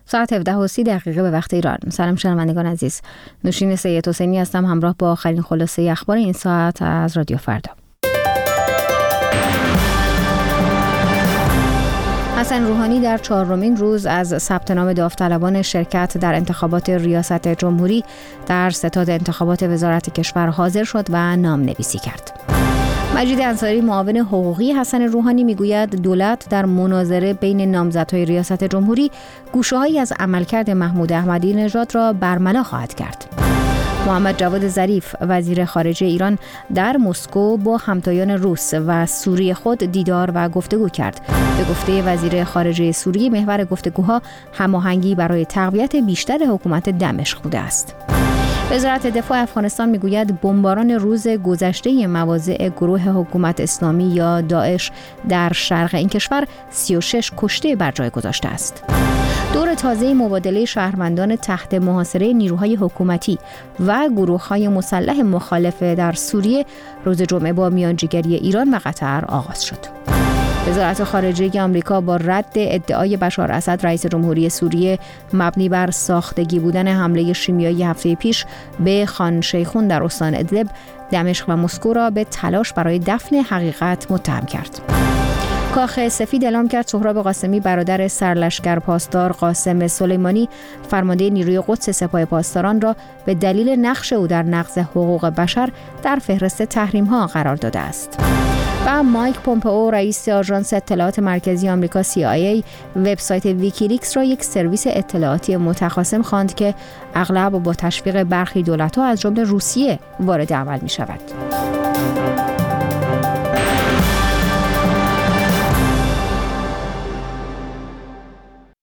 ساعت 17:30 به وقت ایران. سلام شنوندگان عزیز. نوشین سید حسینی هستم همراه با آخرین خلاصه اخبار این ساعت از رادیو فردا. حسن روحانی در 4مین روز از ثبت نام داوطلبان شرکت در انتخابات ریاست جمهوری در ستاد انتخابات وزارت کشور حاضر شد و نام‌نویسی کرد. مجید انصاری معاون حقوقی حسن روحانی میگوید دولت در مناظره بین نامزدهای ریاست جمهوری گوشه‌هایی از عملکرد محمود احمدی نژاد را برملا خواهد کرد. محمد جواد ظریف وزیر خارجه ایران در مسکو با همتایان روس و سوری خود دیدار و گفتگو کرد. به گفته وزیر خارجه سوریه محور گفتگوها هماهنگی برای تقویت بیشتر حکومت دمشق بوده است. وزارت دفاع افغانستان میگوید بمباران روز گذشته مواضع گروه حکومت اسلامی یا داعش در شرق این کشور 36 کشته بر جای گذاشته است. دور تازه مبادله شهروندان تحت محاصره نیروهای حکومتی و گروه‌های مسلح مخالف در سوریه روز جمعه با میانجیگری ایران و قطر آغاز شد. وزارت خارجه آمریکا با رد ادعای بشار اسد رئیس جمهوری سوریه مبنی بر ساختگی بودن حمله شیمیایی هفته پیش به خان شیخون در استان ادلب، دمشق و مسکو را به تلاش برای دفن حقیقت متهم کرد. کاخ سفید اعلام کرد سهراب قاسمی برادر سرلشکر پاسدار قاسم سلیمانی فرمانده نیروی قدس سپاه پاسداران را به دلیل نقش او در نقض حقوق بشر در فهرست تحریم‌ها قرار داده است. و مایک پومپئو رئیس آژانس اطلاعات مرکزی آمریکا CIA وبسایت ویکیلیکس را یک سرویس اطلاعاتی متخاصم خواند که اغلب با تشویق برخی دولت‌ها از جمله روسیه وارد عمل می‌شود.